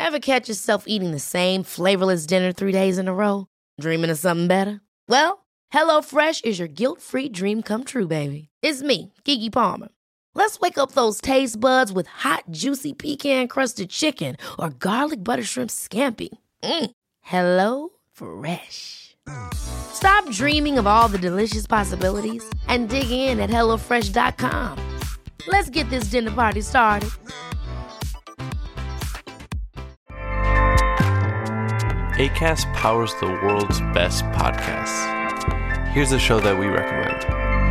Ever catch yourself eating the same flavorless dinner 3 days in a row? Dreaming of something better? Well, HelloFresh is your guilt-free dream come true, baby. It's me, Keke Palmer. Let's wake up those taste buds with hot, juicy pecan-crusted chicken or garlic butter shrimp scampi. Hello Fresh. Stop dreaming of all the delicious possibilities and dig in at HelloFresh.com. Let's get this dinner party started. Acast powers the world's best podcasts. Here's a show that we recommend.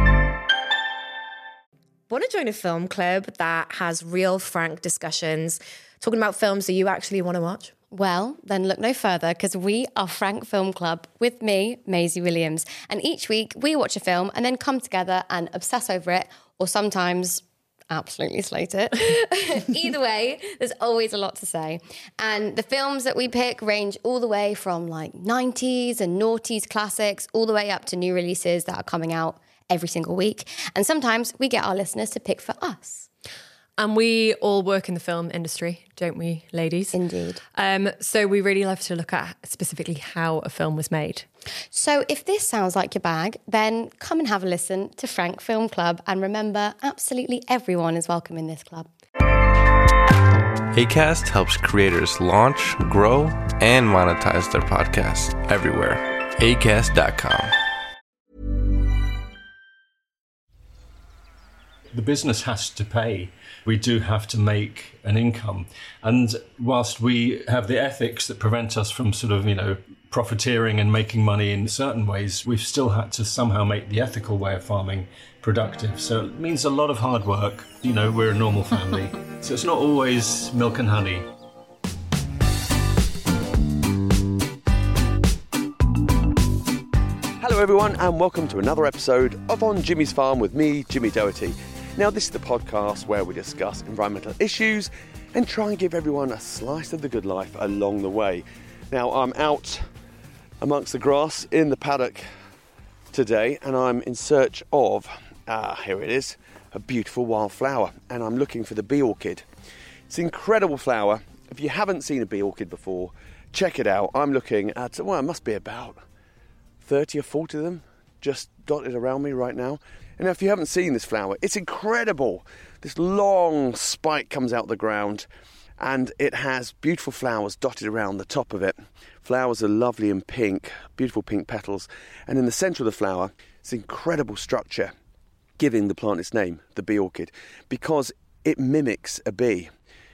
Want to join a film club that has real, frank discussions, talking about films that you actually want to watch? Well, then look no further, because we are Frank Film Club with me, Maisie Williams. And each week we watch a film and then come together and obsess over it, or sometimes absolutely slate it. Either way, there's always a lot to say. And the films that we pick range all the way from like 90s and noughties classics, all the way up to new releases that are coming out every single week. And sometimes we get our listeners to pick for us. And we all work in the film industry, don't we, ladies? Indeed. So we really love to look at specifically how a film was made. So if this sounds like your bag, then come and have a listen to Frank Film Club. And remember, absolutely everyone is welcome in this club. Acast helps creators launch, grow, and monetize their podcasts everywhere. Acast.com. The business has to pay. We do have to make an income. And whilst we have the ethics that prevent us from sort of, profiteering and making money in certain ways, we've still had to somehow make the ethical way of farming productive. So it means a lot of hard work. We're a normal family. So it's not always milk and honey. Hello everyone, and welcome to another episode of On Jimmy's Farm with me, Jimmy Doherty. Now, this is the podcast where we discuss environmental issues and try and give everyone a slice of the good life along the way. Now, I'm out amongst the grass in the paddock today, and I'm in search of, here it is, a beautiful wildflower, and I'm looking for the bee orchid. It's an incredible flower. If you haven't seen a bee orchid before, check it out. I'm looking at, it must be about 30 or 40 of them just dotted around me right now. And if you haven't seen this flower, it's incredible. This long spike comes out of the ground and it has beautiful flowers dotted around the top of it. Flowers are lovely and pink, beautiful pink petals. And in the centre of the flower, it's an incredible structure, giving the plant its name, the bee orchid, because it mimics a bee.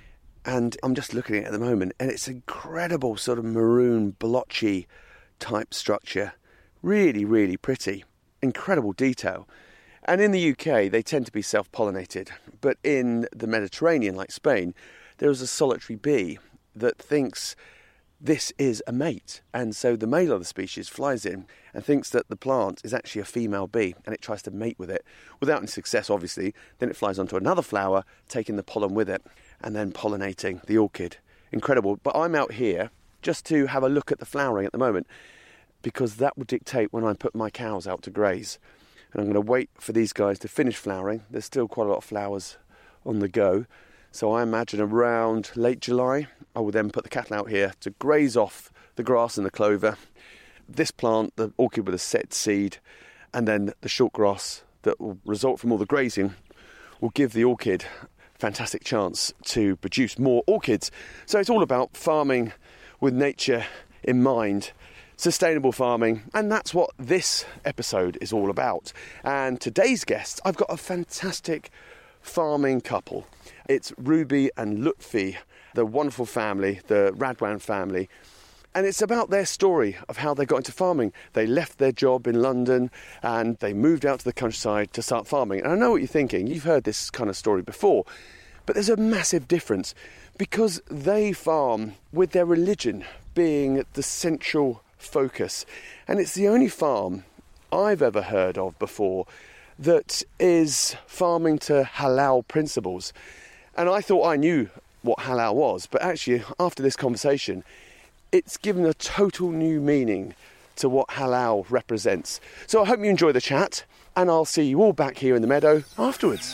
And I'm just looking at it at the moment, and it's incredible sort of maroon, blotchy type structure. Really, really pretty. Incredible detail. And in the UK, they tend to be self-pollinated. But in the Mediterranean, like Spain, there is a solitary bee that thinks this is a mate. And so the male of the species flies in and thinks that the plant is actually a female bee, and it tries to mate with it. Without any success, obviously, then it flies onto another flower, taking the pollen with it, and then pollinating the orchid. Incredible. But I'm out here just to have a look at the flowering at the moment, because that will dictate when I put my cows out to graze. And I'm going to wait for these guys to finish flowering. There's still quite a lot of flowers on the go. So I imagine around late July, I will then put the cattle out here to graze off the grass and the clover. This plant, the orchid with a set seed, and then the short grass that will result from all the grazing will give the orchid a fantastic chance to produce more orchids. So it's all about farming with nature in mind. Sustainable farming, and that's what this episode is all about. And today's guests, I've got a fantastic farming couple. It's Ruby and Lutfi, the wonderful family, the Radwan family. And it's about their story of how they got into farming. They left their job in London and they moved out to the countryside to start farming. And I know what you're thinking, you've heard this kind of story before, but there's a massive difference because they farm with their religion being the central focus. And it's the only farm I've ever heard of before that is farming to halal principles. And I thought I knew what halal was, but actually after this conversation it's given a total new meaning to what halal represents. So I hope you enjoy the chat, and I'll see you all back here in the meadow afterwards.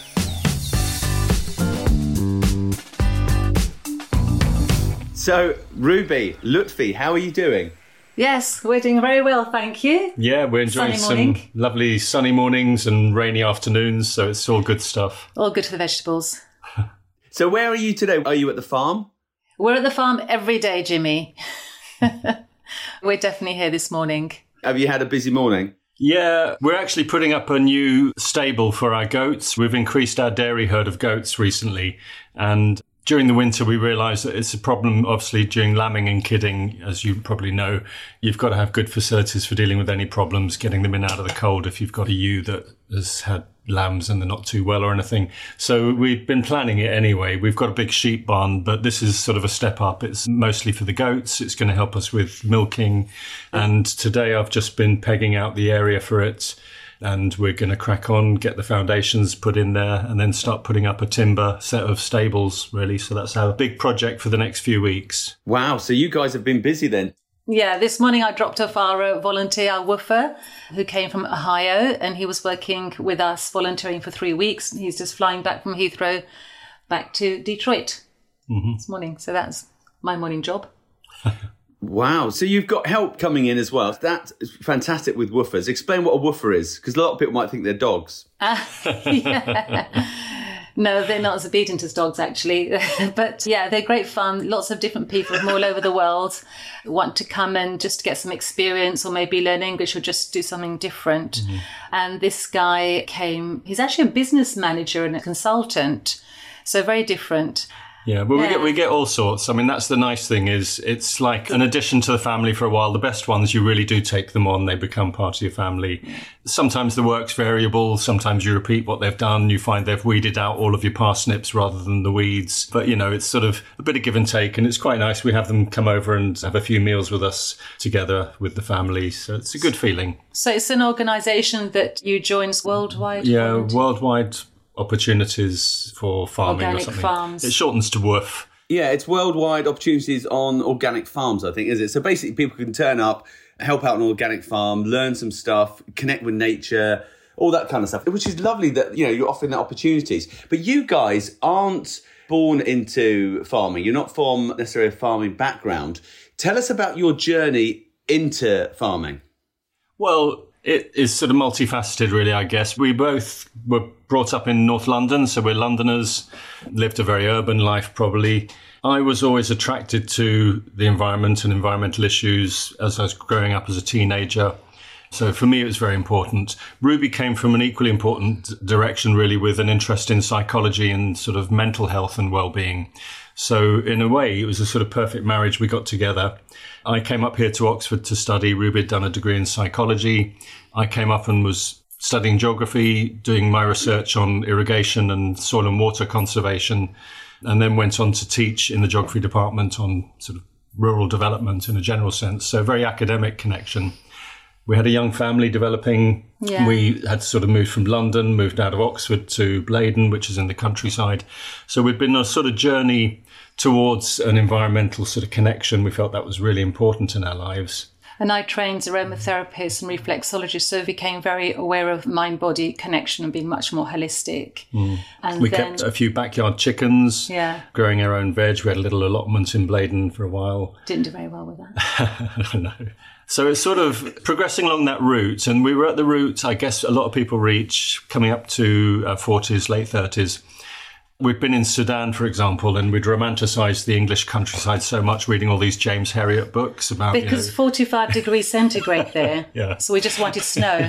So, Ruby, Lutfi, how are you doing? Yes, we're doing very well, thank you. Yeah, we're enjoying some lovely sunny mornings and rainy afternoons, so it's all good stuff. All good for the vegetables. So where are you today? Are you at the farm? We're at the farm every day, Jimmy. We're definitely here this morning. Have you had a busy morning? Yeah, we're actually putting up a new stable for our goats. We've increased our dairy herd of goats recently, and during the winter, we realised that it's a problem, obviously, during lambing and kidding. As you probably know, you've got to have good facilities for dealing with any problems, getting them in out of the cold if you've got a ewe that has had lambs and they're not too well or anything. So we've been planning it anyway. We've got a big sheep barn, but this is sort of a step up. It's mostly for the goats. It's going to help us with milking. And today I've just been pegging out the area for it. And we're going to crack on, get the foundations put in there, and then start putting up a timber set of stables, really. So that's our big project for the next few weeks. Wow, so you guys have been busy then. Yeah, this morning I dropped off our volunteer, our woofer, who came from Ohio, and he was working with us, volunteering for 3 weeks. He's just flying back from Heathrow back to Detroit this morning. So that's my morning job. Wow, so you've got help coming in as well. That's fantastic with woofers. Explain what a woofer is, because a lot of people might think they're dogs. Yeah. No, they're not as obedient as dogs, actually. But yeah, they're great fun. Lots of different people from all over the world want to come and just get some experience or maybe learn English or just do something different. And this guy came, he's actually a business manager and a consultant, so very different. Yeah, well, we get all sorts. I mean, that's the nice thing is it's like an addition to the family for a while. The best ones, you really do take them on. They become part of your family. Sometimes the work's variable. Sometimes you repeat what they've done. You find they've weeded out all of your parsnips rather than the weeds. But, you know, it's sort of a bit of give and take. And it's quite nice. We have them come over and have a few meals with us together with the family. So it's a good feeling. So it's an organisation that you join worldwide? Yeah, worldwide opportunities for farming organic or something. Farms. It shortens to WOOF. Yeah, it's worldwide opportunities on organic farms, I think, is it? So basically people can turn up, help out on an organic farm, learn some stuff, connect with nature, all that kind of stuff, which is lovely that, you know, you're offering that opportunities. But you guys aren't born into farming. You're not from necessarily a farming background. Tell us about your journey into farming. Well, it is sort of multifaceted, really, I guess. We both were brought up in North London, so we're Londoners, lived a very urban life, probably. I was always attracted to the environment and environmental issues as I was growing up as a teenager. So for me, it was very important. Ruby came from an equally important direction, really, with an interest in psychology and sort of mental health and well-being. So in a way, it was a sort of perfect marriage. We got together. I came up here to Oxford to study. Ruby had done a degree in psychology. I came up and was studying geography, doing my research on irrigation and soil and water conservation, and then went on to teach in the geography department on sort of rural development in a general sense. So a very academic connection. We had a young family developing. Yeah. We had sort of moved from London, moved out of Oxford to Blaydon, which is in the countryside. So we'd been on a sort of journey towards an environmental sort of connection. We felt that was really important in our lives. And I trained as aromatherapist and reflexologist, so I became very aware of mind-body connection and being much more holistic. And we kept a few backyard chickens, growing our own veg. We had a little allotment in Blaydon for a while. Didn't do very well with that. No. So it's sort of progressing along that route. And we were at the route, I guess, a lot of people reach coming up to 40s, late 30s. We've been in Sudan, for example, and we'd romanticised the English countryside so much, reading all these James Herriot books about... Because 45 degrees centigrade there. Yeah. So we just wanted snow.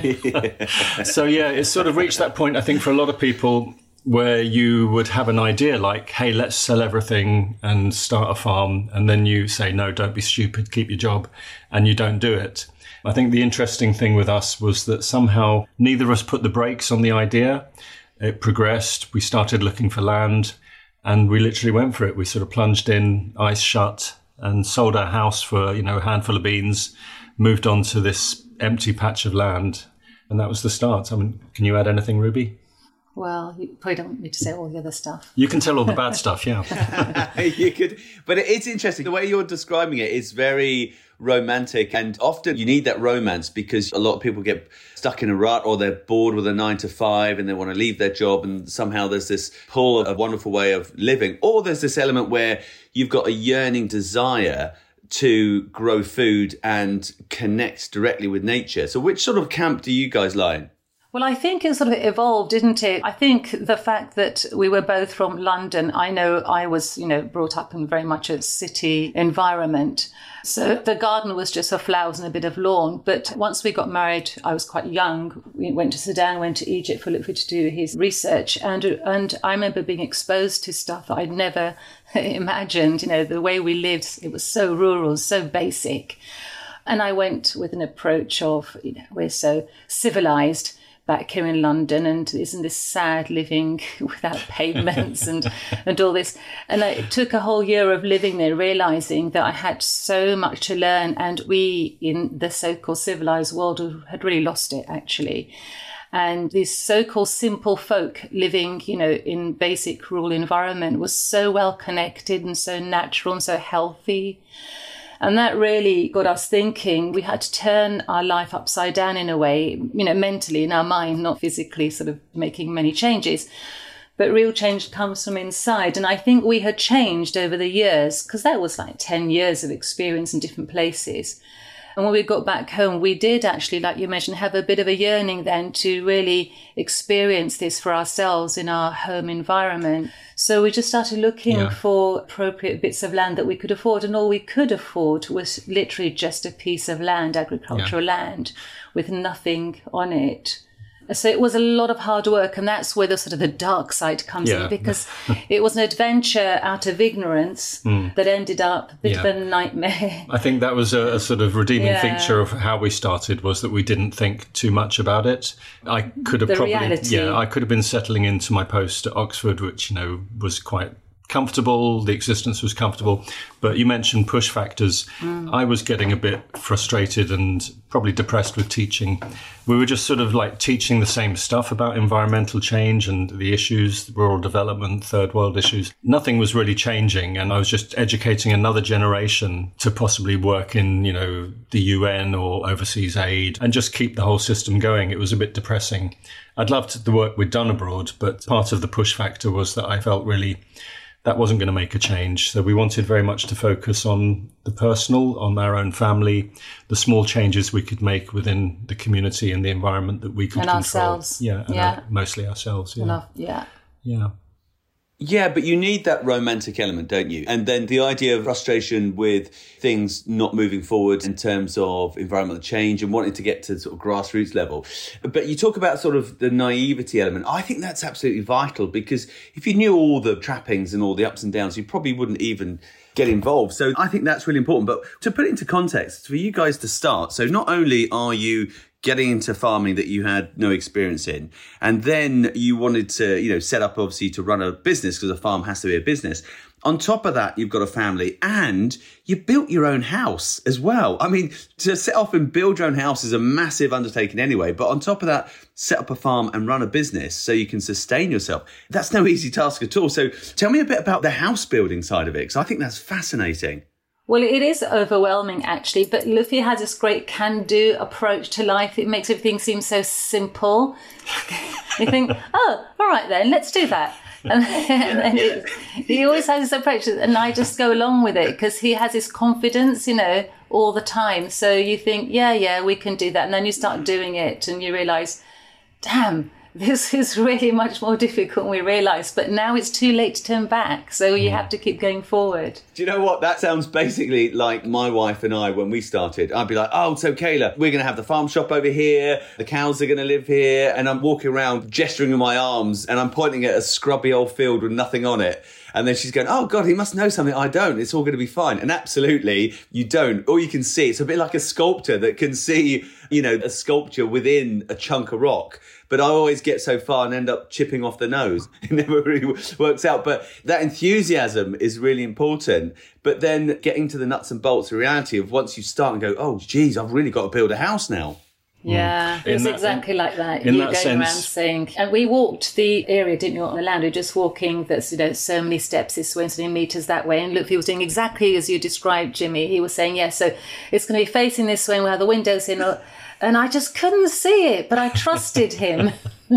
So, yeah, it's sort of reached that point, I think, for a lot of people where you would have an idea like, hey, let's sell everything and start a farm. And then you say, no, don't be stupid, keep your job. And you don't do it. I think the interesting thing with us was that somehow neither of us put the brakes on the idea. It progressed. We started looking for land and we literally went for it. We sort of plunged in, eyes shut, and sold our house for, a handful of beans, moved on to this empty patch of land. And that was the start. I mean, can you add anything, Ruby? Well, you probably don't want me to say all the other stuff. You can tell all the bad stuff, yeah. You could, but it's interesting. The way you're describing it is very romantic, and often you need that romance because a lot of people get stuck in a rut or they're bored with a 9 to 5 and they want to leave their job, and somehow there's this pull of a wonderful way of living. Or there's this element where you've got a yearning desire to grow food and connect directly with nature. So which sort of camp do you guys lie in? Well, I think it sort of evolved, didn't it? I think the fact that we were both from London, I know I was, brought up in very much a city environment. So the garden was just for flowers and a bit of lawn. But once we got married, I was quite young. We went to Sudan, went to Egypt for Lutfi to do his research. And I remember being exposed to stuff that I'd never imagined. The way we lived, it was so rural, so basic. And I went with an approach of, we're so civilized back here in London, and isn't this sad living without pavements and all this? And it took a whole year of living there, realising that I had so much to learn, and we in the so-called civilised world had really lost it, actually. And this so-called simple folk living, in basic rural environment was so well connected and so natural and so healthy. And that really got us thinking. We had to turn our life upside down in a way, mentally in our mind, not physically sort of making many changes. But real change comes from inside. And I think we had changed over the years, because that was like 10 years of experience in different places. And when we got back home, we did actually, like you mentioned, have a bit of a yearning then to really experience this for ourselves in our home environment. So we just started looking for appropriate bits of land that we could afford. And all we could afford was literally just a piece of land, agricultural land, with nothing on it. So it was a lot of hard work, and that's where the sort of the dark side comes in, because it was an adventure out of ignorance that ended up a bit of a nightmare. I think that was a sort of redeeming feature of how we started, was that we didn't think too much about it. I could have I could have been settling into my post at Oxford, which was quite comfortable, the existence was comfortable. But you mentioned push factors. I was getting a bit frustrated and probably depressed with teaching. We were just sort of like teaching the same stuff about environmental change and the issues, rural development, third world issues. Nothing was really changing. And I was just educating another generation to possibly work in, the UN or overseas aid and just keep the whole system going. It was a bit depressing. I'd loved the work we'd done abroad, but part of the push factor was that I felt really that wasn't going to make a change. So we wanted very much to focus on the personal, on our own family, the small changes we could make within the community and the environment that we could control. Ourselves. Mostly ourselves. Yeah, but you need that romantic element, don't you? And then the idea of frustration with things not moving forward in terms of environmental change and wanting to get to sort of grassroots level. But you talk about sort of the naivety element. I think that's absolutely vital, because if you knew all the trappings and all the ups and downs, you probably wouldn't even get involved. So I think that's really important. But to put it into context, for you guys to start, so not only are you getting into farming that you had no experience in, and then you wanted to, set up obviously to run a business, because a farm has to be a business. On top of that, you've got a family, and you built your own house as well. I mean, to set off and build your own house is a massive undertaking anyway. But on top of that, set up a farm and run a business so you can sustain yourself. That's no easy task at all. So tell me a bit about the house building side of it, because I think that's fascinating. Well, it is overwhelming, actually, but Lutfi has this great can-do approach to life. It makes everything seem so simple. You think, oh, all right then, let's do that. And he always has this approach, and I just go along with it because he has this confidence, all the time. So you think, yeah, we can do that. And then you start doing it and you realise, damn, this is really much more difficult than we realised, but now it's too late to turn back. So you have to keep going forward. Do you know what? That sounds basically like my wife and I when we started. I'd be like, oh, so Kayla, we're going to have the farm shop over here. The cows are going to live here. And I'm walking around gesturing with my arms and I'm pointing at a scrubby old field with nothing on it. And then she's going, oh, God, he must know something I don't. It's all going to be fine. And absolutely, you don't. All you can see, it's a bit like a sculptor that can see, a sculpture within a chunk of rock. But I always get so far and end up chipping off the nose. It never really works out. But that enthusiasm is really important. But then getting to the nuts and bolts, the reality of once you start and go, oh, geez, I've really got to build a house now. Yeah, it was exactly like that. In You that going around sense, saying, and we walked the area, didn't you, on the land? We were just walking, that's, so many steps this way and so many meters that way. And look, he was doing exactly as you described, Jimmy. He was saying, yes, so it's going to be facing this way and we'll have the windows in. And I just couldn't see it, but I trusted him.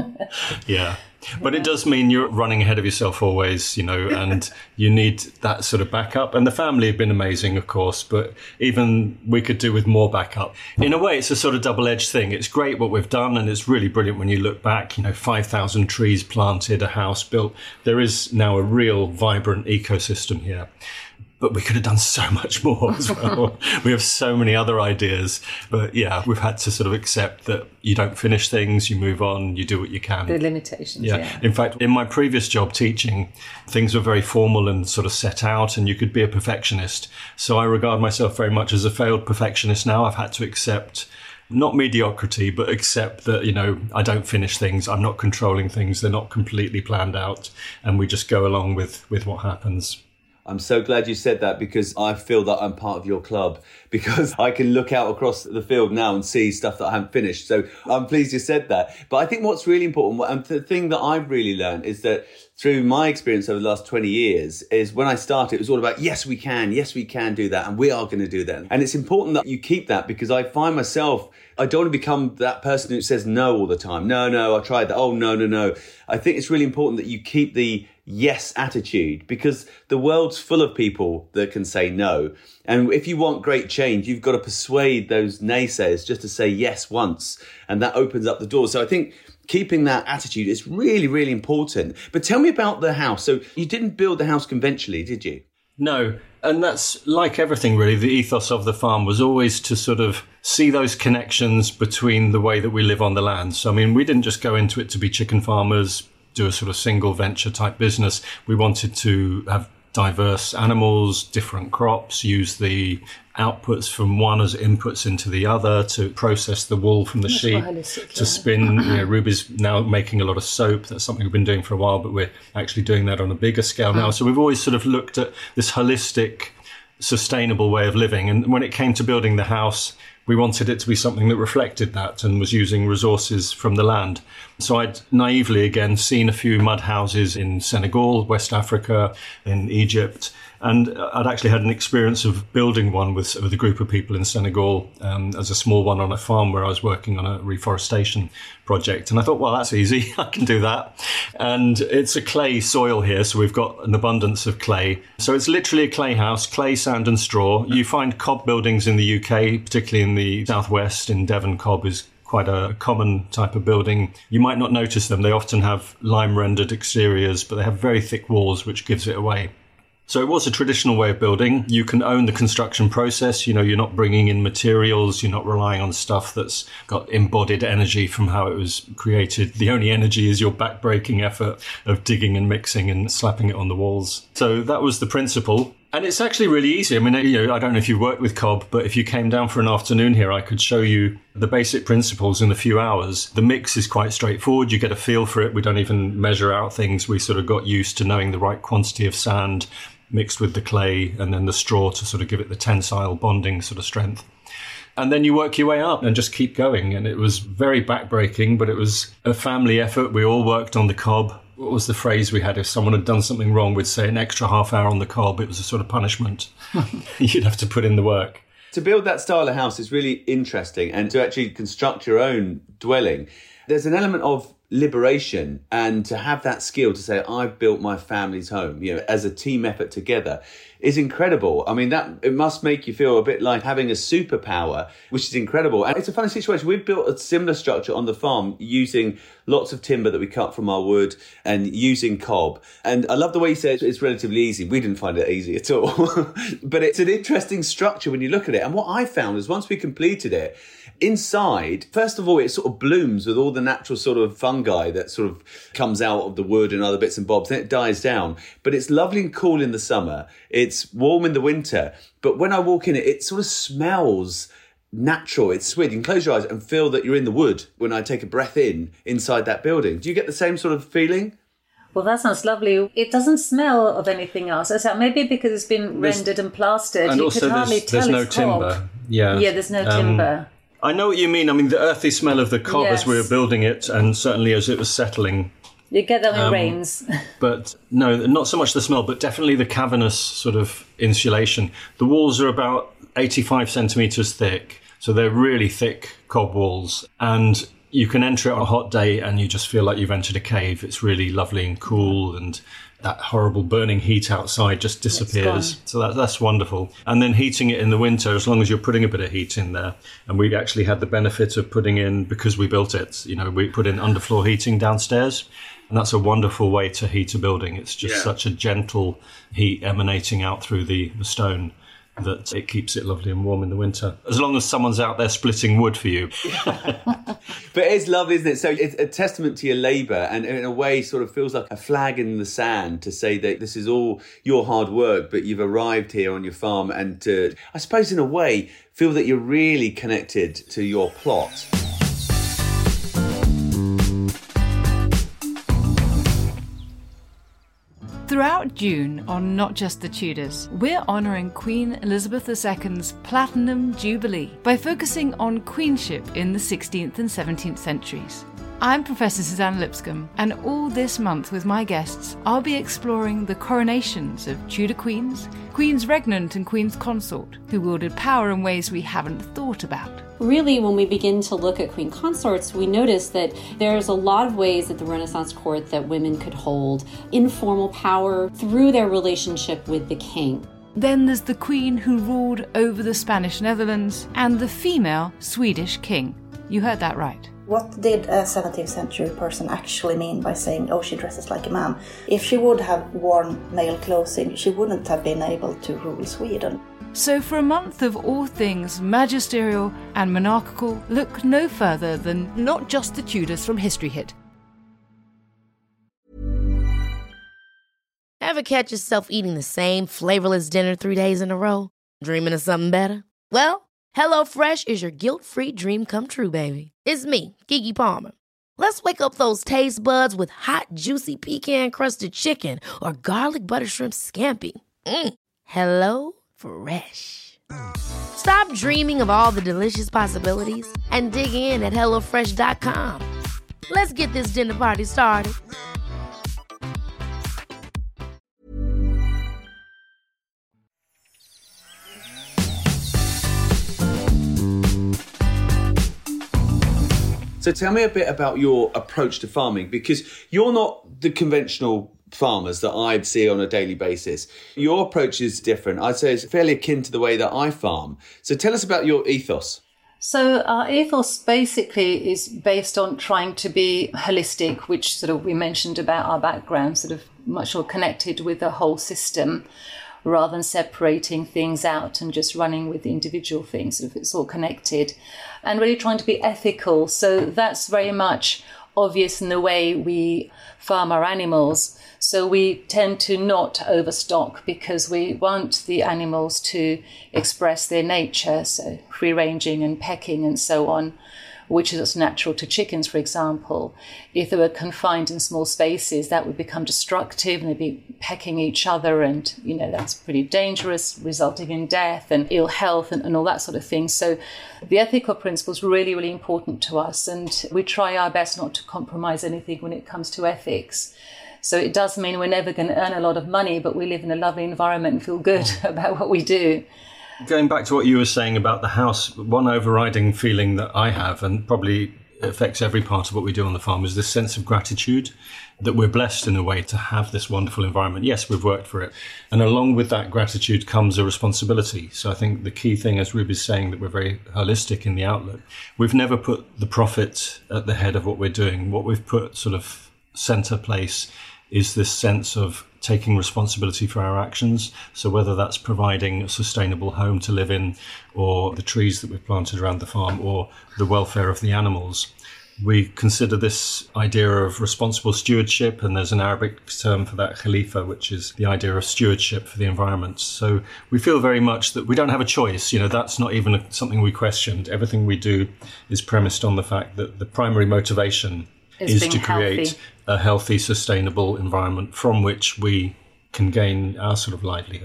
Yeah. But it does mean you're running ahead of yourself always, and you need that sort of backup. And the family have been amazing, of course, but even we could do with more backup. In a way, it's a sort of double-edged thing. It's great what we've done, and it's really brilliant when you look back, 5,000 trees planted, a house built. There is now a real vibrant ecosystem here. But we could have done so much more as well. We have so many other ideas. But yeah, we've had to sort of accept that you don't finish things, you move on, you do what you can. The limitations, yeah. In fact, in my previous job teaching, things were very formal and sort of set out, and you could be a perfectionist. So I regard myself very much as a failed perfectionist now. I've had to accept not mediocrity, but accept that, I don't finish things. I'm not controlling things. They're not completely planned out. And we just go along with what happens. I'm so glad you said that, because I feel that I'm part of your club, because I can look out across the field now and see stuff that I haven't finished. So I'm pleased you said that. But I think what's really important, and the thing that I've really learned, is that through my experience over the last 20 years, is when I started, it was all about, yes, we can do that, and we are going to do that. And it's important that you keep that, because I find myself, I don't want to become that person who says no all the time. No, I tried that. Oh, no. I think it's really important that you keep the yes attitude, because the world's full of people that can say no. And if you want great change, you've got to persuade those naysayers just to say yes once. And that opens up the door. So I think keeping that attitude is really, really important. But tell me about the house. So you didn't build the house conventionally, did you? No. And that's like everything, really. The ethos of the farm was always to sort of see those connections between the way that we live on the land. So, we didn't just go into it to be chicken farmers, do a sort of single venture type business. We wanted to have diverse animals, different crops, use the outputs from one as inputs into the other to process the wool from the sheep, to spin. Ruby's now making a lot of soap. That's something we've been doing for a while, but we're actually doing that on a bigger scale now. So we've always sort of looked at this holistic, sustainable way of living. And when it came to building the house, we wanted it to be something that reflected that and was using resources from the land. So I'd naively, again, seen a few mud houses in Senegal, West Africa, in Egypt. And I'd actually had an experience of building one with a group of people in Senegal as a small one on a farm where I was working on a reforestation project. And I thought, well, that's easy. I can do that. And it's a clay soil here, so we've got an abundance of clay. So it's literally a clay house, clay, sand and straw. You find cob buildings in the UK, particularly in the southwest. In Devon, cob is quite a common type of building. You might not notice them. They often have lime-rendered exteriors, but they have very thick walls, which gives it away. So it was a traditional way of building. You can own the construction process. You're not bringing in materials. You're not relying on stuff that's got embodied energy from how it was created. The only energy is your back-breaking effort of digging and mixing and slapping it on the walls. So that was the principle. And it's actually really easy. I don't know if you've worked with cob, but if you came down for an afternoon here, I could show you the basic principles in a few hours. The mix is quite straightforward. You get a feel for it. We don't even measure out things. We sort of got used to knowing the right quantity of sand mixed with the clay and then the straw to sort of give it the tensile bonding sort of strength. And then you work your way up and just keep going. And it was very backbreaking, but it was a family effort. We all worked on the cob. What was the phrase we had? If someone had done something wrong, we'd say an extra half hour on the cob. It was a sort of punishment. You'd have to put in the work. To build that style of house is really interesting, and to actually construct your own dwelling, there's an element of liberation, and to have that skill to say, I've built my family's home, as a team effort together is incredible. That it must make you feel a bit like having a superpower, which is incredible. And it's a funny situation. We've built a similar structure on the farm using lots of timber that we cut from our wood and using cob. And I love the way you said it's relatively easy. We didn't find it easy at all. But it's an interesting structure when you look at it. And what I found is once we completed it, inside, first of all, it sort of blooms with all the natural sort of fungi that sort of comes out of the wood and other bits and bobs. Then it dies down. But it's lovely and cool in the summer. It's warm in the winter. But when I walk in it sort of smells natural. It's sweet. You can close your eyes and feel that you're in the wood when I take a breath inside that building. Do you get the same sort of feeling? Well, that sounds lovely. It doesn't smell of anything else. So maybe because it's been rendered and plastered, and you also could hardly tell there's no it's timber. cob. Yeah, there's no timber. I know what you mean. I mean, the earthy smell of the cob as we were building it, and certainly as it was settling. You get that when it rains. But no, not so much the smell, but definitely the cavernous sort of insulation. The walls are about 85 centimetres thick, so they're really thick cob walls. And you can enter it on a hot day and you just feel like you've entered a cave. It's really lovely and cool, and that horrible burning heat outside just disappears. So that's wonderful. And then heating it in the winter, as long as you're putting a bit of heat in there. And we actually had the benefit of putting in, because we built it, we put in underfloor heating downstairs. And that's a wonderful way to heat a building. It's just such a gentle heat emanating out through the stone that it keeps it lovely and warm in the winter, as long as someone's out there splitting wood for you. But it's lovely, isn't it? So it's a testament to your labour, and in a way sort of feels like a flag in the sand to say that this is all your hard work, but you've arrived here on your farm and to, I suppose in a way, feel that you're really connected to your plot. Throughout June on Not Just the Tudors, we're honouring Queen Elizabeth II's Platinum Jubilee by focusing on queenship in the 16th and 17th centuries. I'm Professor Suzanne Lipscomb, and all this month with my guests, I'll be exploring the coronations of Tudor queens, queens regnant and queens consort, who wielded power in ways we haven't thought about. Really, when we begin to look at queen consorts, we notice that there's a lot of ways at the Renaissance court that women could hold informal power through their relationship with the king. Then there's the queen who ruled over the Spanish Netherlands and the female Swedish king. You heard that right. What did a 17th century person actually mean by saying, oh, she dresses like a man? If she would have worn male clothing, she wouldn't have been able to rule Sweden. So for a month of all things magisterial and monarchical, look no further than Not Just the Tudors from History Hit. Ever catch yourself eating the same flavorless dinner 3 days in a row? Dreaming of something better? Well, HelloFresh is your guilt-free dream come true, baby. It's me, Keke Palmer. Let's wake up those taste buds with hot, juicy pecan-crusted chicken or garlic butter shrimp scampi. Hello Fresh. Stop dreaming of all the delicious possibilities and dig in at HelloFresh.com. Let's get this dinner party started. So tell me a bit about your approach to farming, because you're not the conventional farmers that I see on a daily basis. Your approach is different. I'd say it's fairly akin to the way that I farm. So tell us about your ethos. So our ethos basically is based on trying to be holistic, which sort of we mentioned about our background, sort of much more connected with the whole system, rather than separating things out and just running with the individual things. Sort of it's all connected, and really trying to be ethical. So that's very much obvious in the way we farm our animals. So we tend to not overstock because we want the animals to express their nature, so free-ranging and pecking and so on, which is natural to chickens, for example. If they were confined in small spaces, that would become destructive and they'd be pecking each other, and, that's pretty dangerous, resulting in death and ill health and all that sort of thing. So the ethical principle is really, really important to us, and we try our best not to compromise anything when it comes to ethics. So it does mean we're never going to earn a lot of money, but we live in a lovely environment and feel good about what we do. Going back to what you were saying about the house, one overriding feeling that I have, and probably affects every part of what we do on the farm, is this sense of gratitude that we're blessed in a way to have this wonderful environment. Yes, we've worked for it. And along with that gratitude comes a responsibility. So I think the key thing, as Ruby's saying, that we're very holistic in the outlook. We've never put the profit at the head of what we're doing. What we've put sort of center place is this sense of taking responsibility for our actions. So whether that's providing a sustainable home to live in, or the trees that we've planted around the farm, or the welfare of the animals, we consider this idea of responsible stewardship, and there's an Arabic term for that, khalifa, which is the idea of stewardship for the environment. So we feel very much that we don't have a choice. That's not even something we questioned. Everything we do is premised on the fact that the primary motivation is to create a healthy, sustainable environment from which we can gain our sort of livelihood.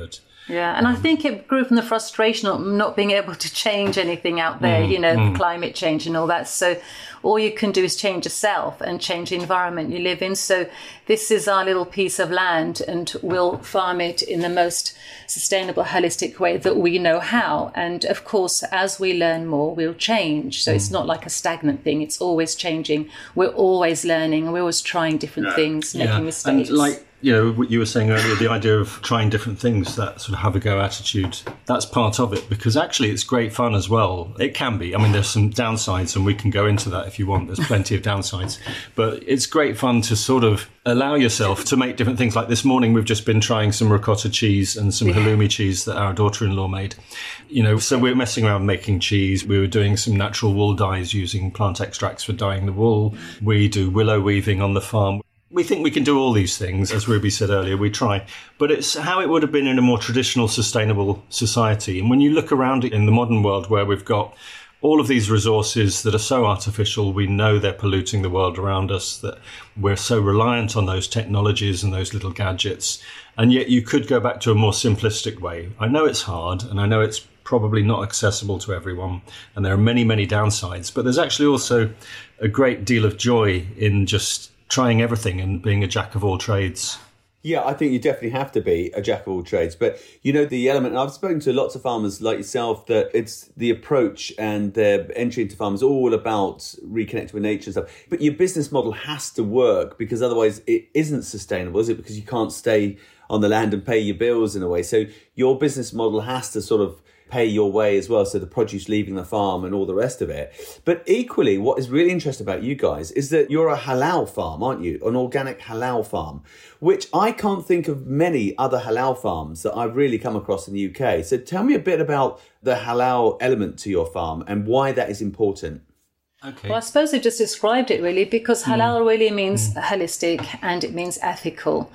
Yeah, and I think it grew from the frustration of not being able to change anything out there, climate change and all that. So all you can do is change yourself and change the environment you live in. So this is our little piece of land, and we'll farm it in the most sustainable, holistic way that we know how. And of course, as we learn more, we'll change. So it's not like a stagnant thing. It's always changing. We're always learning, and we're always trying different things, making mistakes. And like, what you were saying earlier, the idea of trying different things, that sort of have a go attitude, that's part of it, because actually it's great fun as well. It can be. I mean, there's some downsides, and we can go into that if you want. There's plenty of downsides. But it's great fun to sort of allow yourself to make different things. Like this morning, we've just been trying some ricotta cheese and some halloumi cheese that our daughter-in-law made. So we're messing around making cheese. We were doing some natural wool dyes using plant extracts for dyeing the wool. We do willow weaving on the farm. We think we can do all these things, as Ruby said earlier, we try. But it's how it would have been in a more traditional, sustainable society. And when you look around it in the modern world, where we've got all of these resources that are so artificial, we know they're polluting the world around us, that we're so reliant on those technologies and those little gadgets. And yet you could go back to a more simplistic way. I know it's hard, and I know it's probably not accessible to everyone, and there are many, many downsides. But there's actually also a great deal of joy in just trying everything and being a jack of all trades. Yeah, I think you definitely have to be a jack of all trades. But, the element, and I've spoken to lots of farmers like yourself, that it's the approach and their entry into farm is all about reconnecting with nature and stuff. But your business model has to work, because otherwise it isn't sustainable, is it? Because you can't stay on the land and pay your bills in a way. So your business model has to sort of pay your way as well, so the produce leaving the farm and all the rest of it. But equally, what is really interesting about you guys is that you're a halal farm, aren't you? An organic halal farm, which I can't think of many other halal farms that I've really come across in the UK. So tell me a bit about the halal element to your farm and why that is important. Okay. Well, I suppose you've just described it really, because halal really means holistic, and it means ethical.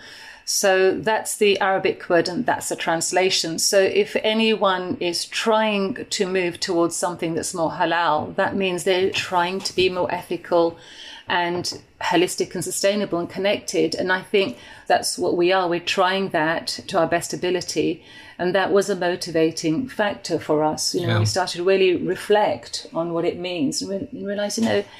So that's the Arabic word, and that's the translation. So if anyone is trying to move towards something that's more halal, that means they're trying to be more ethical and holistic and sustainable and connected. And I think that's what we are. We're trying that to our best ability. And that was a motivating factor for us. We started to really reflect on what it means and realize,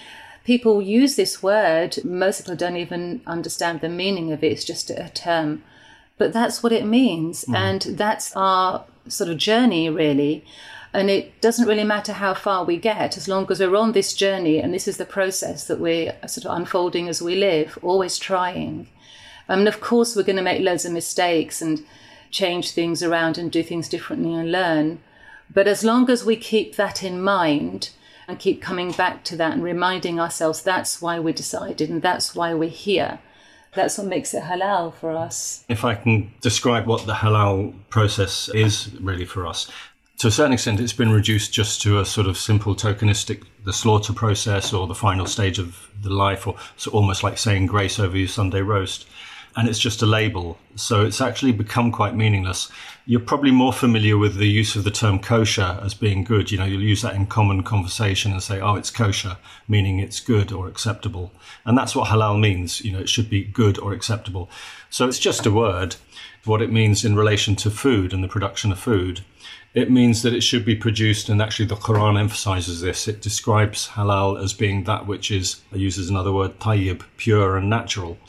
people use this word. Most people don't even understand the meaning of it. It's just a term. But that's what it means. And that's our sort of journey, really. And it doesn't really matter how far we get, as long as we're on this journey. And this is the process that we're sort of unfolding as we live, always trying. And of course, we're going to make loads of mistakes and change things around and do things differently and learn. But as long as we keep that in mind and keep coming back to that and reminding ourselves that's why we decided and that's why we're here, that's what makes it halal for us. If I can describe what the halal process is really for us, to a certain extent it's been reduced just to a sort of simple tokenistic, the slaughter process or the final stage of the life, or so almost like saying grace over your Sunday roast. And it's just a label. So it's actually become quite meaningless. You're probably more familiar with the use of the term kosher as being good. You'll use that in common conversation and say, oh, it's kosher, meaning it's good or acceptable. And that's what halal means. It should be good or acceptable. So it's just a word. What it means in relation to food and the production of food, it means that it should be produced, and actually the Quran emphasizes this. It describes halal as being that which is, it uses another word, tayyib, pure and natural.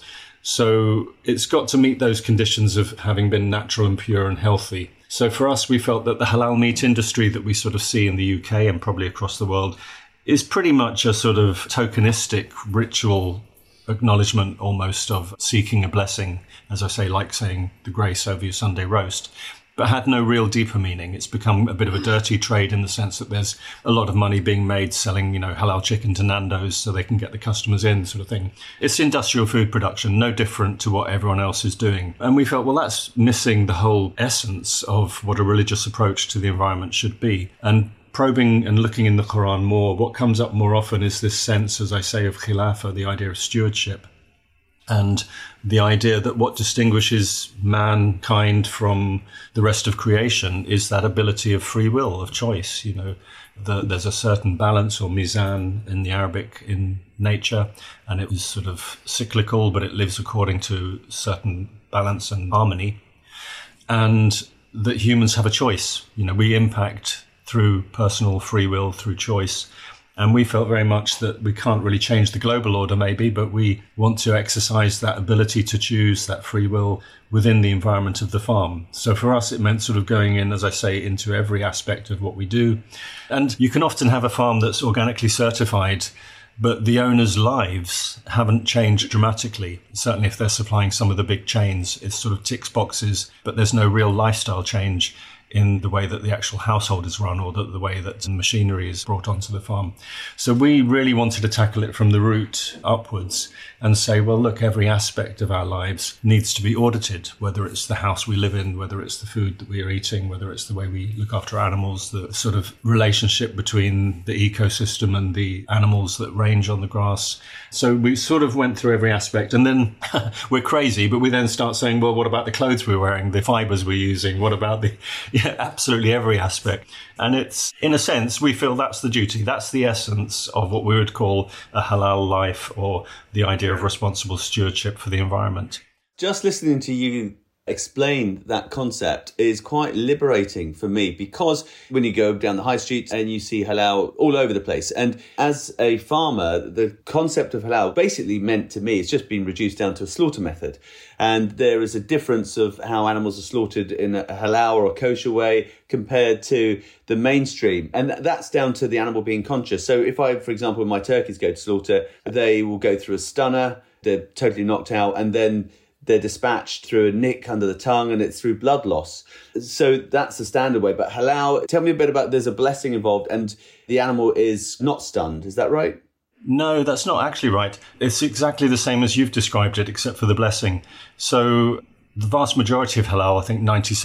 So it's got to meet those conditions of having been natural and pure and healthy. So for us, we felt that the halal meat industry that we sort of see in the UK and probably across the world is pretty much a sort of tokenistic ritual acknowledgement almost of seeking a blessing, as I say, like saying the grace over your Sunday roast, but had no real deeper meaning. It's become a bit of a dirty trade in the sense that there's a lot of money being made selling, halal chicken to Nando's so they can get the customers in, sort of thing. It's industrial food production, no different to what everyone else is doing. And we felt, well, that's missing the whole essence of what a religious approach to the environment should be. And probing and looking in the Quran more, what comes up more often is this sense, as I say, of khilafah, the idea of stewardship. And the idea that what distinguishes mankind from the rest of creation is that ability of free will, of choice. There's a certain balance or mizan in the Arabic in nature, and it is sort of cyclical, but it lives according to certain balance and harmony. And that humans have a choice. We impact through personal free will, through choice. And we felt very much that we can't really change the global order maybe, but we want to exercise that ability to choose, that free will within the environment of the farm. So for us, it meant sort of going in, as I say, into every aspect of what we do. And you can often have a farm that's organically certified, but the owners' lives haven't changed dramatically. Certainly if they're supplying some of the big chains, it sort of ticks boxes, but there's no real lifestyle change in the way that the actual household is run or the way that machinery is brought onto the farm. So we really wanted to tackle it from the root upwards and say, well, look, every aspect of our lives needs to be audited, whether it's the house we live in, whether it's the food that we are eating, whether it's the way we look after animals, the sort of relationship between the ecosystem and the animals that range on the grass. So we sort of went through every aspect, and then we're crazy, but we then start saying, well, what about the clothes we're wearing, the fibers we're using? What about absolutely every aspect? And it's, in a sense, we feel that's the duty. That's the essence of what we would call a halal life, or the idea of responsible stewardship for the environment. Just listening to you explain that concept is quite liberating for me, because when you go down the high street and you see halal all over the place, and as a farmer, the concept of halal basically meant to me, it's just been reduced down to a slaughter method. And there is a difference of how animals are slaughtered in a halal or a kosher way compared to the mainstream. And that's down to the animal being conscious. So if I, for example, when my turkeys go to slaughter, they will go through a stunner, they're totally knocked out, and then they're dispatched through a nick under the tongue, and it's through blood loss. So that's the standard way. But halal, tell me a bit about, there's a blessing involved and the animal is not stunned. Is that right? No, that's not actually right. It's exactly the same as you've described it, except for the blessing. So the vast majority of halal, I think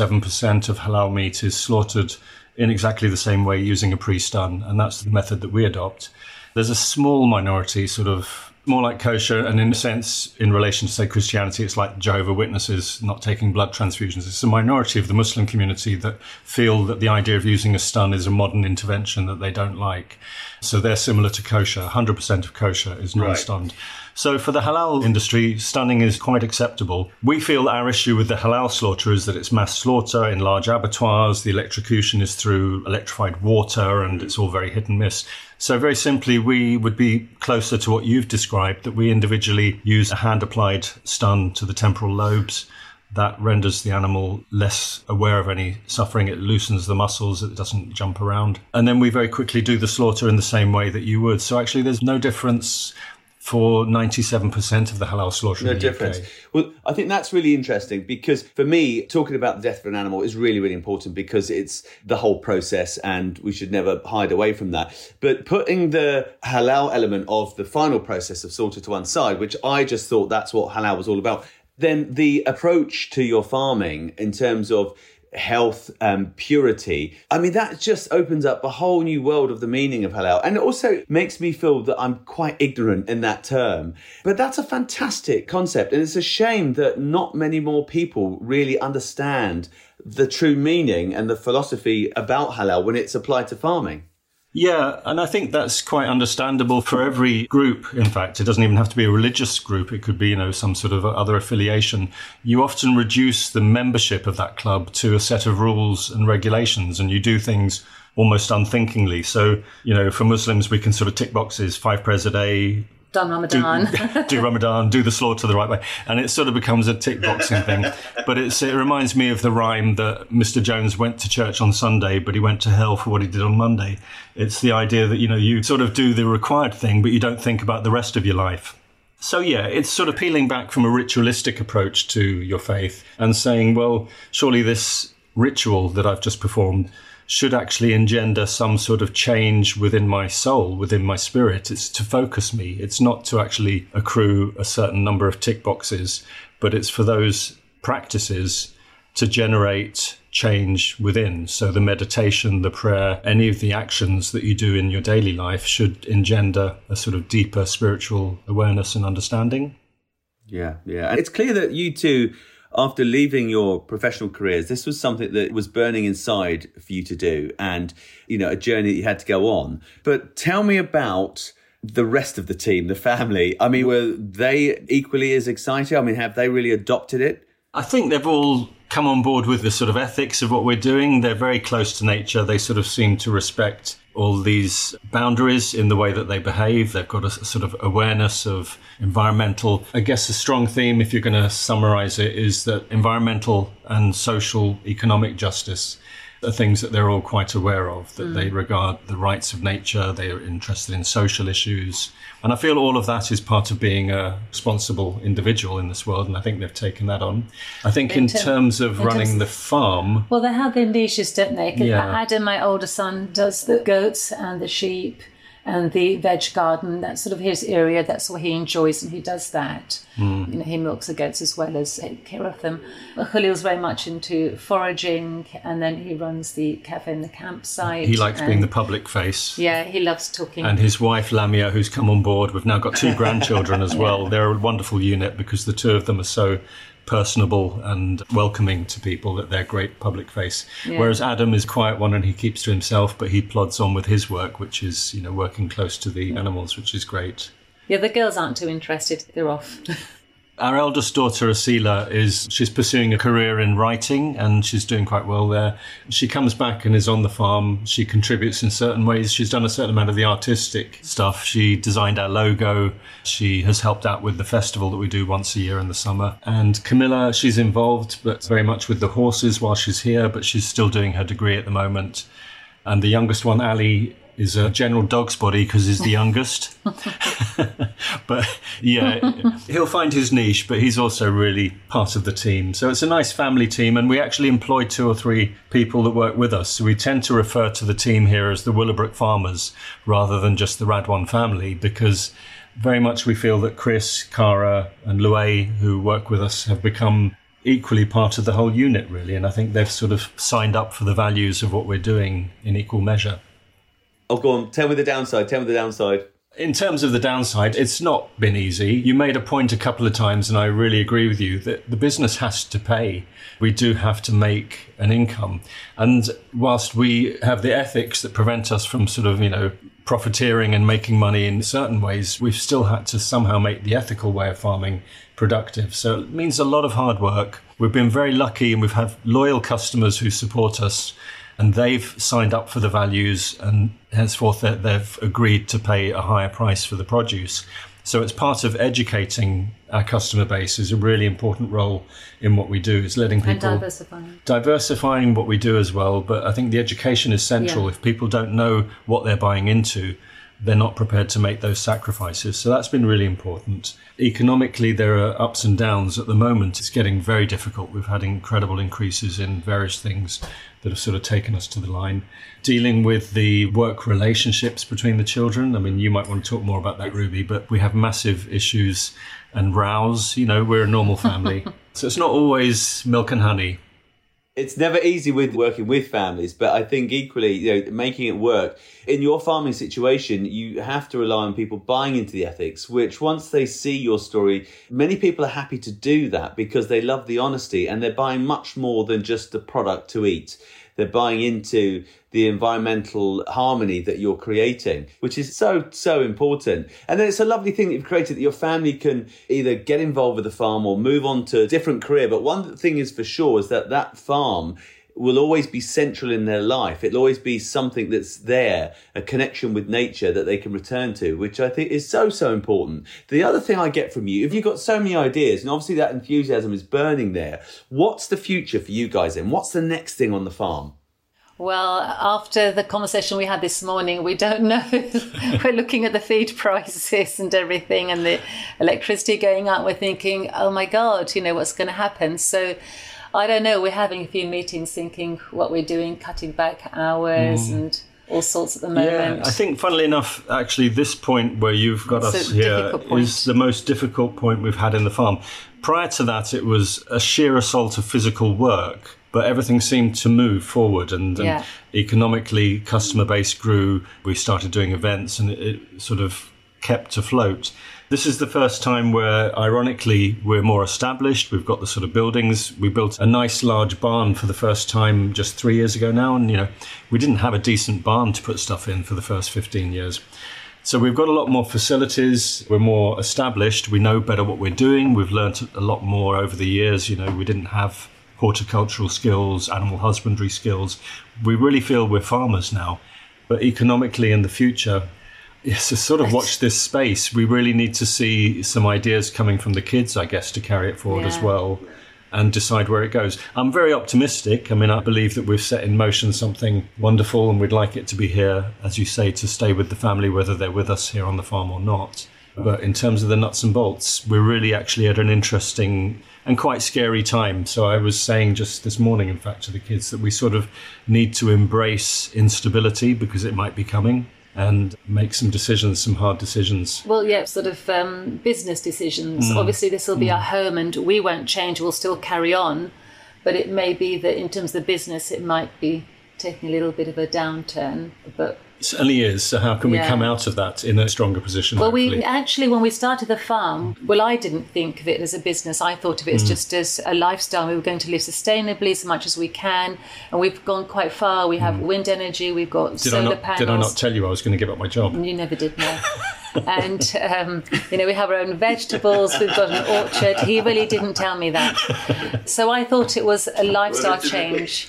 97% of halal meat, is slaughtered in exactly the same way using a pre-stun. And that's the method that we adopt. There's a small minority, sort of more like kosher, and in a sense, in relation to, say, Christianity, it's like Jehovah's Witnesses not taking blood transfusions. It's a minority of the Muslim community that feel that the idea of using a stun is a modern intervention that they don't like. So they're similar to kosher. 100% of kosher is non-stunned. Right. So for the halal industry, stunning is quite acceptable. We feel our issue with the halal slaughter is that it's mass slaughter in large abattoirs. The electrocution is through electrified water, and it's all very hit and miss. So very simply, we would be closer to what you've described, that we individually use a hand-applied stun to the temporal lobes. That renders the animal less aware of any suffering. It loosens the muscles. It doesn't jump around. And then we very quickly do the slaughter in the same way that you would. So actually, there's no difference for 97% of the halal slaughter in the difference. UK. Well, I think that's really interesting, because for me, talking about the death of an animal is really, really important, because it's the whole process and we should never hide away from that. But putting the halal element of the final process of slaughter to one side, which I just thought that's what halal was all about, then the approach to your farming in terms of health and purity, I mean, that just opens up a whole new world of the meaning of halal. And it also makes me feel that I'm quite ignorant in that term. But that's a fantastic concept. And it's a shame that not many more people really understand the true meaning and the philosophy about halal when it's applied to farming. Yeah, and I think that's quite understandable for every group. In fact, it doesn't even have to be a religious group. It could be, some sort of other affiliation. You often reduce the membership of that club to a set of rules and regulations, and you do things almost unthinkingly. So, for Muslims, we can sort of tick boxes, 5 prayers a day, done Ramadan. Do Ramadan, do the slaughter the right way. And it sort of becomes a tick boxing thing. But it reminds me of the rhyme that Mr. Jones went to church on Sunday, but he went to hell for what he did on Monday. It's the idea that, you sort of do the required thing, but you don't think about the rest of your life. So, yeah, it's sort of peeling back from a ritualistic approach to your faith and saying, well, surely this ritual that I've just performed should actually engender some sort of change within my soul, within my spirit. It's to focus me. It's not to actually accrue a certain number of tick boxes, but it's for those practices to generate change within. So the meditation, the prayer, any of the actions that you do in your daily life should engender a sort of deeper spiritual awareness and understanding. Yeah. And it's clear that you two, after leaving your professional careers, this was something that was burning inside for you to do, and, a journey that you had to go on. But tell me about the rest of the team, the family. I mean, were they equally as excited? I mean, have they really adopted it? I think they've all come on board with the sort of ethics of what we're doing. They're very close to nature. They sort of seem to respect all these boundaries in the way that they behave. They've got a sort of awareness of environmental. I guess a strong theme, if you're going to summarize it, is that environmental and social economic justice are things that they're all quite aware of, that they regard the rights of nature, they are interested in social issues. And I feel all of that is part of being a responsible individual in this world, and I think they've taken that on. I think in terms of running the farm... Well, they have their niches, don't they? 'Cause Yeah. Adam, my older son, does the goats and the sheep and the veg garden. That's sort of his area. That's what he enjoys, and he does that. You know, he milks the goats as well as take care of them. But Khalil's very much into foraging, and then he runs the cafe and the campsite. He likes being the public face. Yeah, he loves talking. And his wife, Lamia, who's come on board. We've now got 2 grandchildren as well. They're a wonderful unit because the 2 of them are so personable and welcoming to people that they're great public face. Yeah. Whereas Adam is a quiet one and he keeps to himself, but he plods on with his work, which is, you know, working close to the animals, which is great. Yeah, the girls aren't too interested. They're off. Our eldest daughter, Asila, she's pursuing a career in writing and she's doing quite well there. She comes back and is on the farm. She contributes in certain ways. She's done a certain amount of the artistic stuff. She designed our logo. She has helped out with the festival that we do once a year in the summer. And Camilla, she's involved, but very much with the horses while she's here, but she's still doing her degree at the moment. And the youngest one, Ali, is a general dog's body because he's the youngest. But yeah, he'll find his niche, but he's also really part of the team. So it's a nice family team, and we actually employ 2 or 3 people that work with us. So we tend to refer to the team here as the Willowbrook Farmers rather than just the Radwan family, because very much we feel that Chris, Cara and Luay, who work with us, have become equally part of the whole unit, really. And I think they've sort of signed up for the values of what we're doing in equal measure. Oh, go on. Tell me the downside. In terms of the downside, it's not been easy. You made a point a couple of times, and I really agree with you, that the business has to pay. We do have to make an income. And whilst we have the ethics that prevent us from sort of, you know, profiteering and making money in certain ways, we've still had to somehow make the ethical way of farming productive. So it means a lot of hard work. We've been very lucky, and we've had loyal customers who support us. And they've signed up for the values, and henceforth they've agreed to pay a higher price for the produce. So it's part of educating our customer base is a really important role in what we do. It's letting people... And diversifying what we do as well. But I think the education is central. Yeah. If people don't know what they're buying into, they're not prepared to make those sacrifices. So that's been really important. Economically, there are ups and downs. At the moment, it's getting very difficult. We've had incredible increases in various things that have sort of taken us to the line. Dealing with the work relationships between the children. I mean, you might want to talk more about that, Ruby, but we have massive issues and rows. You know, we're a normal family. So it's not always milk and honey. It's never easy with working with families, but I think equally, you know, making it work. In your farming situation, you have to rely on people buying into the ethics, which once they see your story, many people are happy to do that because they love the honesty and they're buying much more than just the product to eat. They're buying into the environmental harmony that you're creating, which is so, so important. And then it's a lovely thing that you've created that your family can either get involved with the farm or move on to a different career. But one thing is for sure is that that farm will always be central in their life. It'll always be something that's there, a connection with nature that they can return to, which I think is so, so important. The other thing I get from you, if you've got so many ideas, and obviously that enthusiasm is burning there, what's the future for you guys then? What's the next thing on the farm? Well, after the conversation we had this morning, we don't know. We're looking at the feed prices and everything and the electricity going up. We're thinking, oh my God, you know, what's going to happen? So I don't know. We're having a few meetings thinking what we're doing, cutting back hours and all sorts at the moment. Yeah, I think, funnily enough, actually, this point where you've got us here is the most difficult point we've had in the farm. Prior to that, it was a sheer assault of physical work. But everything seemed to move forward and economically customer base grew. We started doing events and it sort of kept afloat. This is the first time where, ironically, we're more established. We've got the sort of buildings. We built a nice large barn for the first time just 3 years ago now. And, you know, we didn't have a decent barn to put stuff in for the first 15 years. So we've got a lot more facilities. We're more established. We know better what we're doing. We've learnt a lot more over the years. You know, we didn't have horticultural skills, animal husbandry skills. We really feel we're farmers now. But economically in the future, yes, to sort of watch this space, we really need to see some ideas coming from the kids, I guess, to carry it forward as well and decide where it goes. I'm very optimistic. I mean, I believe that we've set in motion something wonderful and we'd like it to be here, as you say, to stay with the family, whether they're with us here on the farm or not. But in terms of the nuts and bolts, we're really actually at an interesting and quite scary time. So I was saying just this morning, in fact, to the kids that we sort of need to embrace instability because it might be coming and make some decisions, some hard decisions. Well, yeah, sort of business decisions. Obviously, this will be our home and we won't change, we'll still carry on. But it may be that in terms of the business, it might be taking a little bit of a downturn. But it certainly is. So how can we come out of that in a stronger position? Well, hopefully? we actually, when we started the farm, well, I didn't think of it as a business. I thought of it as just as a lifestyle. We were going to live sustainably so much as we can. And we've gone quite far. We have wind energy. We've got solar panels. Did I not tell you I was going to give up my job? You never did, no. And, we have our own vegetables. We've got an orchard. He really didn't tell me that. So I thought it was a lifestyle change.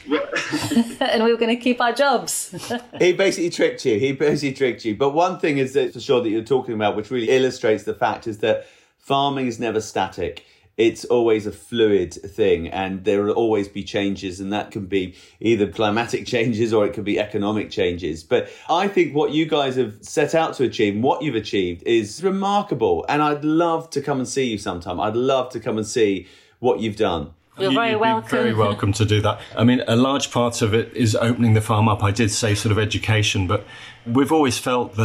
And we were going to keep our jobs. He basically tricked you. But one thing is that for sure that you're talking about, which really illustrates the fact, is that farming is never static. It's always a fluid thing, and there will always be changes, and that can be either climatic changes or it could be economic changes. But I think what you guys have set out to achieve and what you've achieved is remarkable, and I'd love to come and see you sometime. I'd love to come and see what you've done. You're very welcome. Very welcome to do that. I mean, a large part of it is opening the farm up. I did say sort of education, but we've always felt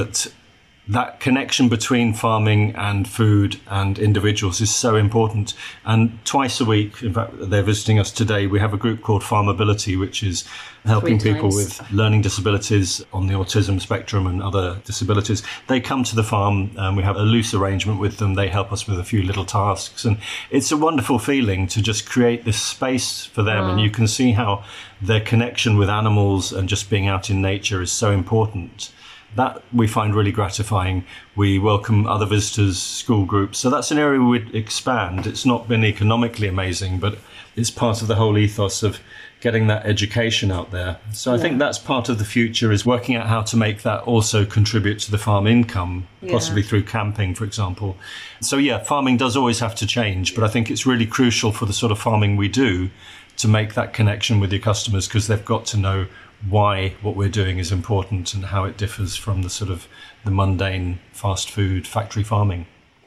that connection between farming and food and individuals is so important. And twice a week, in fact, they're visiting us today, we have a group called Farmability, which is helping people with learning disabilities on the autism spectrum and other disabilities. They come to the farm and we have a loose arrangement with them. They help us with a few little tasks. And it's a wonderful feeling to just create this space for them. And you can see how their connection with animals and just being out in nature is so important. That we find really gratifying. We welcome other visitors, school groups. So that's an area we'd expand. It's not been economically amazing, but it's part of the whole ethos of getting that education out there. So I think that's part of the future, is working out how to make that also contribute to the farm income, possibly through camping, for example. So farming does always have to change, but I think it's really crucial for the sort of farming we do to make that connection with your customers, because they've got to know why what we're doing is important and how it differs from the sort of the mundane fast food factory farming.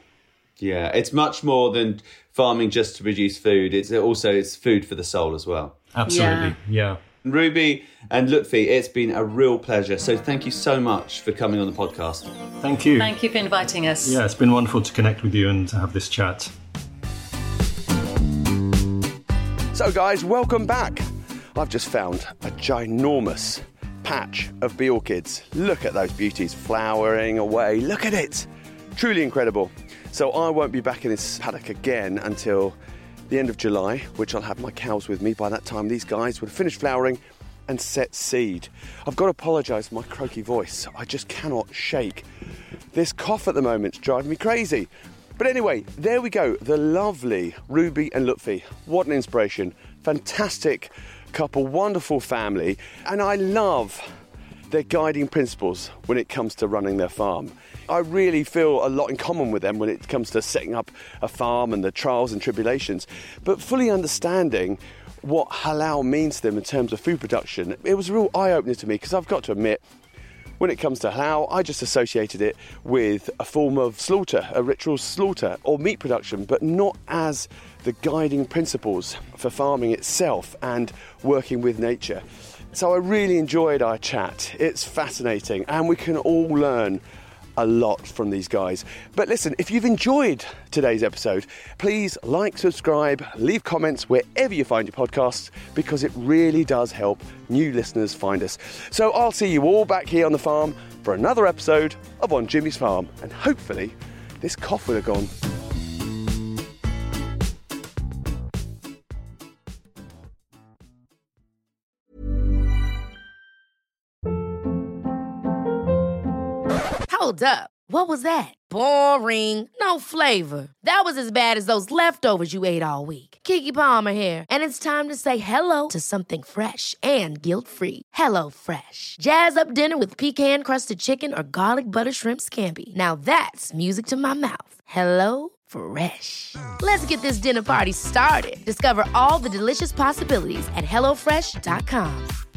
Yeah, it's much more than farming just to produce food. It's food for the soul as well. Absolutely, yeah. Ruby and Lutfi, it's been a real pleasure. So thank you so much for coming on the podcast. Thank you. Thank you for inviting us. Yeah, it's been wonderful to connect with you and to have this chat. So guys, welcome back. I've just found a ginormous patch of bee orchids. Look at those beauties flowering away. Look at it. Truly incredible. So I won't be back in this paddock again until the end of July, which I'll have my cows with me. By that time, these guys would have finished flowering and set seed. I've got to apologise for my croaky voice. I just cannot shake. This cough at the moment is driving me crazy. But anyway, there we go. The lovely Ruby and Lutfi. What an inspiration. Fantastic couple, wonderful family, and I love their guiding principles when it comes to running their farm. I really feel a lot in common with them when it comes to setting up a farm and the trials and tribulations, but fully understanding what halal means to them in terms of food production. It was a real eye-opener to me, because I've got to admit, when it comes to halal, I just associated it with a form of slaughter, a ritual slaughter or meat production, but not as the guiding principles for farming itself and working with nature. So I really enjoyed our chat. It's fascinating, and we can all learn a lot from these guys. But listen, if you've enjoyed today's episode, please like, subscribe, leave comments wherever you find your podcasts, because it really does help new listeners find us. So I'll see you all back here on the farm for another episode of On Jimmy's Farm, and hopefully this cough will have gone. Hold up. What was that? Boring. No flavor. That was as bad as those leftovers you ate all week. Keke Palmer here, and it's time to say hello to something fresh and guilt-free. Hello Fresh. Jazz up dinner with pecan-crusted chicken or garlic butter shrimp scampi. Now that's music to my mouth. Hello Fresh. Let's get this dinner party started. Discover all the delicious possibilities at HelloFresh.com.